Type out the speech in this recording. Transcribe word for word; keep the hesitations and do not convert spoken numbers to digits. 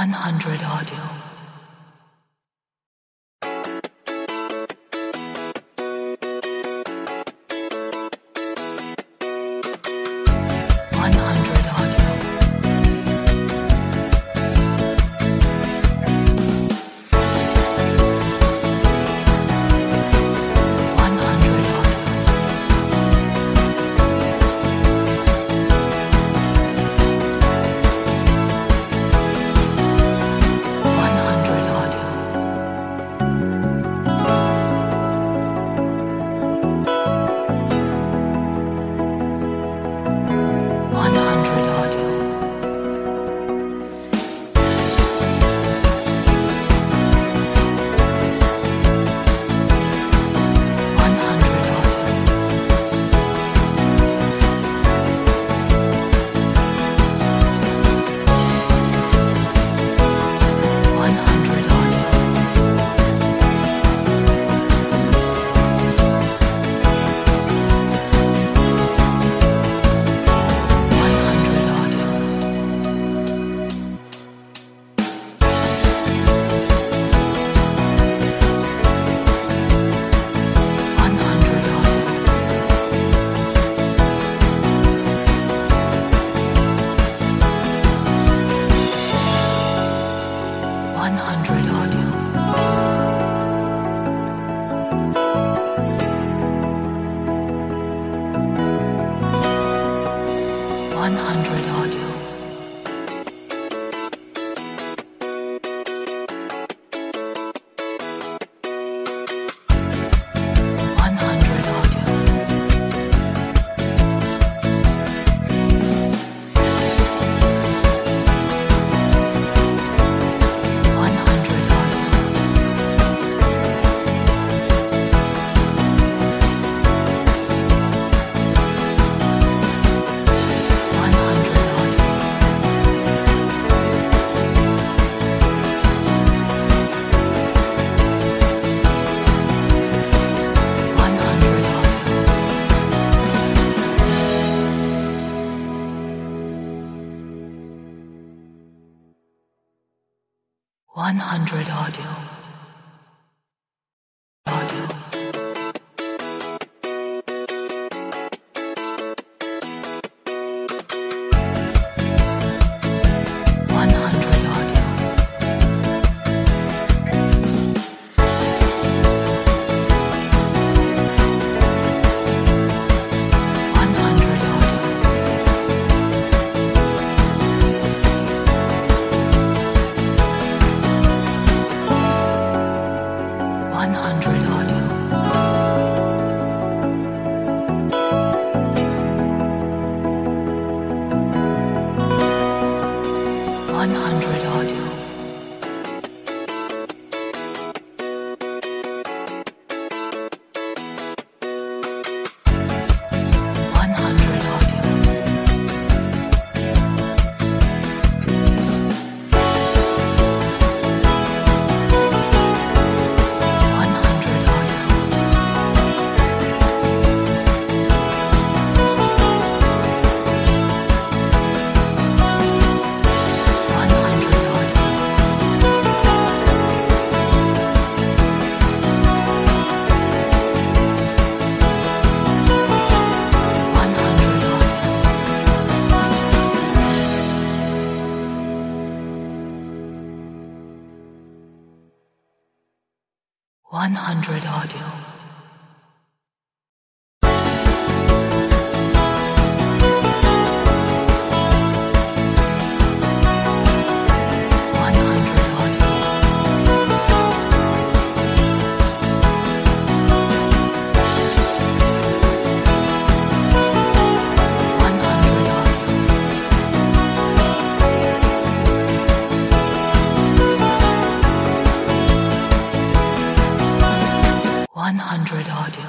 one hundred Audio. one hundred Audio. one hundred Audio. one hundred Audio. one hundred Audio. one hundred Audio. one hundred Audio. one hundred Audio. one hundred Audio. one hundred Audio. one hundred Audio. one hundred Audio. one hundred Audio. one hundred Audio. one hundred Audio. one hundred Audio. Audio. one hundred Audio. one hundred Audio. one hundred Audio. one hundred Audio. one hundred Audio. one hundred Audio. one hundred Audio. one hundred Audio. one hundred Audio. one hundred Audio. one hundred Audio. one hundred Audio.